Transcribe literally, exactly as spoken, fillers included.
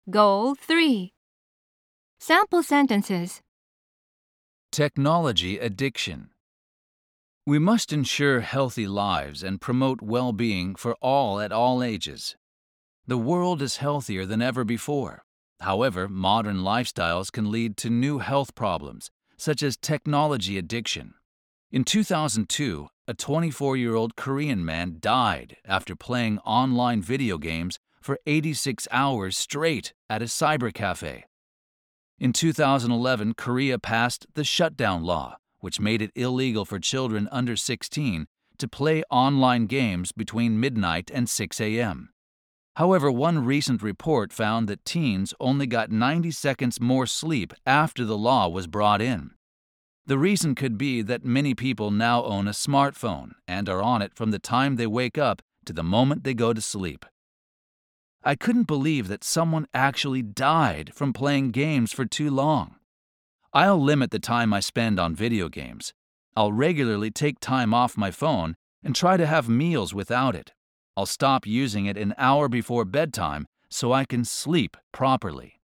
Goal three. Sample sentences. Technology addiction. We must ensure healthy lives and promote well-being for all at all ages. The world is healthier than ever before. However, modern lifestyles can lead to new health problems, such as technology addiction. In two thousand two, a twenty-four-year-old Korean man died after playing online video games for eighty-six hours straight at a cybercafe. In two thousand eleven, Korea passed the shutdown law, which made it illegal for children under sixteen to play online games between midnight and six a.m. However, one recent report found that teens only got ninety seconds more sleep after the law was brought in. The reason could be that many people now own a smartphone and are on it from the time they wake up to the moment they go to sleep. I couldn't believe that someone actually died from playing games for too long. I'll limit the time I spend on video games. I'll regularly take time off my phone and try to have meals without it. I'll stop using it an hour before bedtime so I can sleep properly.